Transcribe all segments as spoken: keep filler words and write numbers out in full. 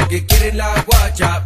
lo que quiere la guacha.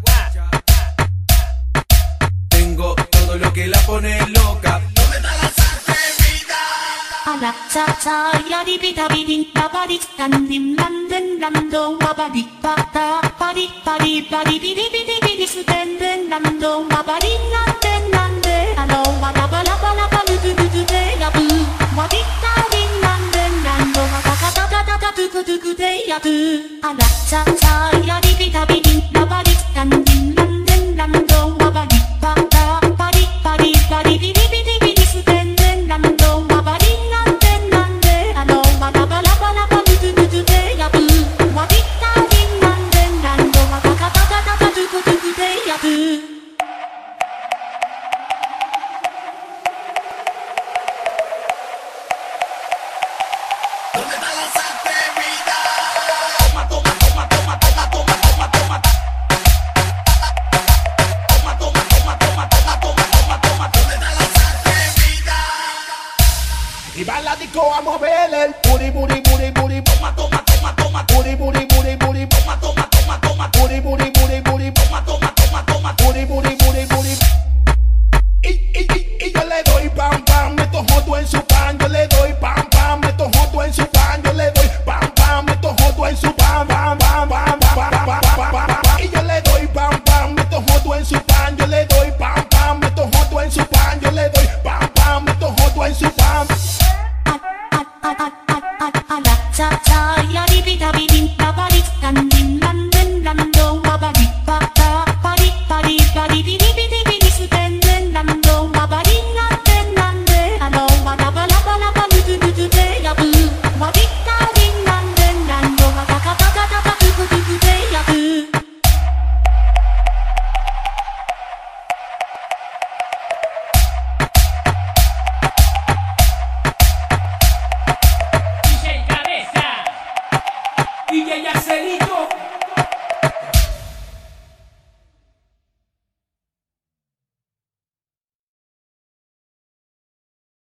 Tengo todo lo que la pone loca. ¿Dónde está la atrevida? Ala cha cha ya di bi da bi din da ba di dan dim dan den dan do wa ba di ba da ba di ba di ba di bi di bi di bi di su den den dan do wa ba di nan den nan de alo wa la ba la ba la ba lu du du du de ya bu wa di da di nan den dan do wa ga ga da da da da du du du du de ya bu. Ala cha cha ya di bi da bi din da ba di dan dim dan den dan do wa ba di ba da ba di ba di ba di bi di bi di bi di su den den dan do wa ba di nan den nan de alo wa la ba la ba la ba lu du du du de ya bu wa di da di nan den dan do wa ga ga da da da da du du du du de ya bu. ¿Dónde está la atrevida? Toma, toma, toma, toma, toma, toma, toma, toma. Toma, toma, toma, toma, toma, toma, toma, toma. ¿Dónde está la atrevida? Y va a la disco a mover el booty, booty, booty, booty. Toma, toma, toma, toma, Booty, booty, booty, booty. toma, toma, toma, toma, Booty, booty, booty, booty. toma, toma, toma, toma. Booty, booty, booty, booty. Y, y, y, y yo le doy pam, pam, meto joto en su pan. Yo le doy pam, pam, meto joto en su pan. Yo le doy pam, pam, meto joto en su pan, pam, pam, pam, pam, pam, pam, pam, pam, pam. Y yo le doy pam, pam, meto joto en su pan. Yo le doy pam, pam, meto joto en su pan. Yo le doy pam, pam, meto joto en su pan. Ala cha cha ya di bi da bi din da ba di dan din dan den dan do wa ba di ba da ba di ba di ba di bi di bi di bi di su den den dan do wa ba di nan den nan de alo wa la ba la ba la ba lu du du du de ya bu wa di da di nan den dan do wa ga ga da da da da du du du du de ya bu. D J Cabeza, D J Arcelito.